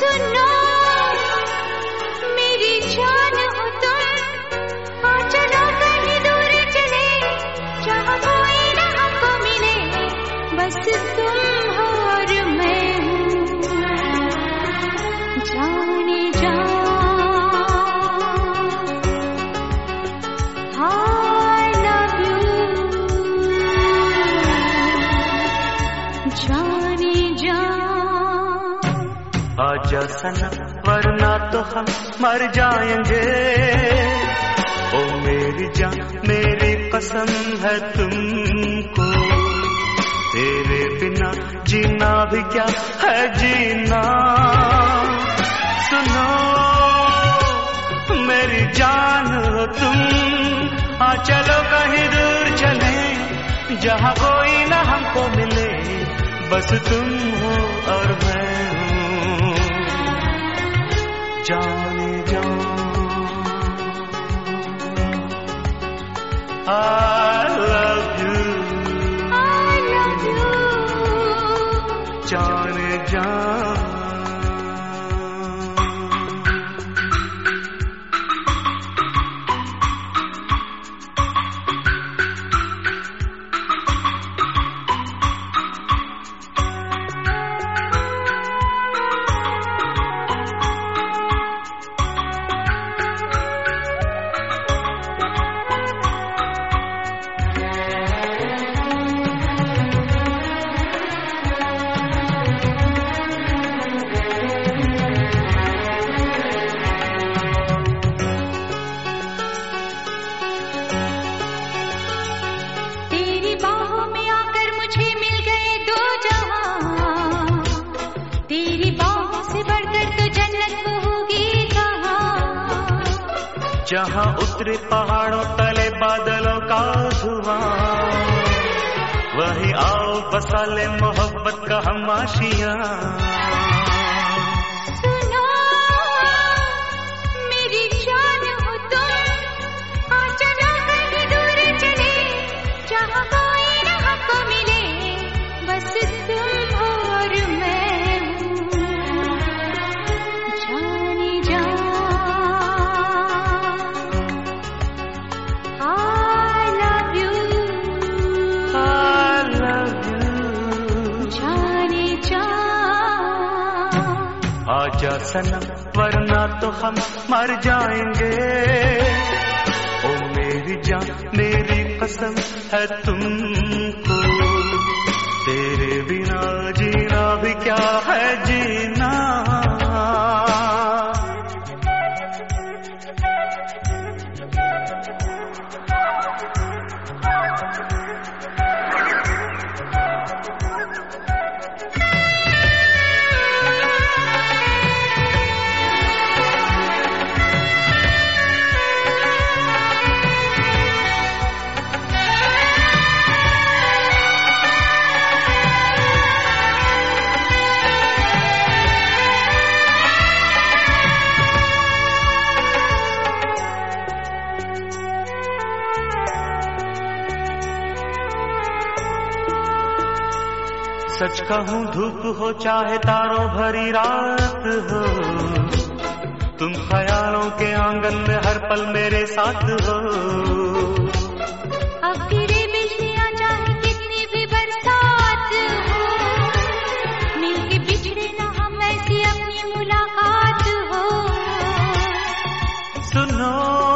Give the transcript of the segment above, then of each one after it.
सुनो मेरी जान हो तुम, आ चलो कहीं दूर चले, जहाँ कोई न हमको मिले, बस तुम हो और मैं हूँ। जाने जा I love you, जाने जा। आजा सनम वरना तो हम मर जाएंगे, ओ मेरी जान मेरी कसम है तुमको, तेरे बिना जीना भी क्या है जीना। सुनो मेरी जान हो तुम, आ चलो कहीं दूर चले, जहाँ कोई ना हमको मिले, बस तुम हो और मैं हूँ। जाने जा I love you, जाने जा। जहाँ उतरे पहाड़ों तले बादलों का धुआं, वहीं आओ बसा ले मोहब्बत का हम आशियाँ। सुनो मेरी जान हो तुम, आ चलो कहीं दूर चले, जहाँ कोई न हमको मिले, बस तुम हो और मैं हूँ। जाने जा आजा सनम वरना तो हम मर जाएंगे, ओ मेरी जान मेरी कसम है तुमको, तेरे बिना जीना भी क्या है जीना। सच कहूँ धूप हो चाहे तारों भरी रात हो, तुम ख्यालों के आंगन में हर पल मेरे साथ हो। अब गिरे बिजलियाँ चाहे कितनी भी बरसात हो, मिलके बिछड़े ना हम ऐसी अपनी मुलाकात हो। सुनो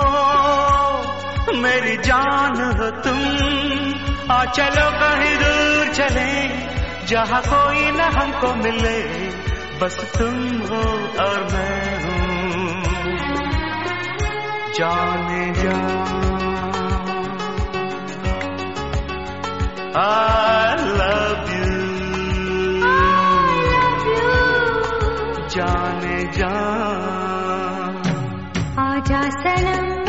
मेरी जान हो तुम, आ चलो कहीं दूर चले, जहाँ कोई न हमको मिले, बस तुम हो और मैं हूँ। जाने जा I love you, जाने जा। आजा सनम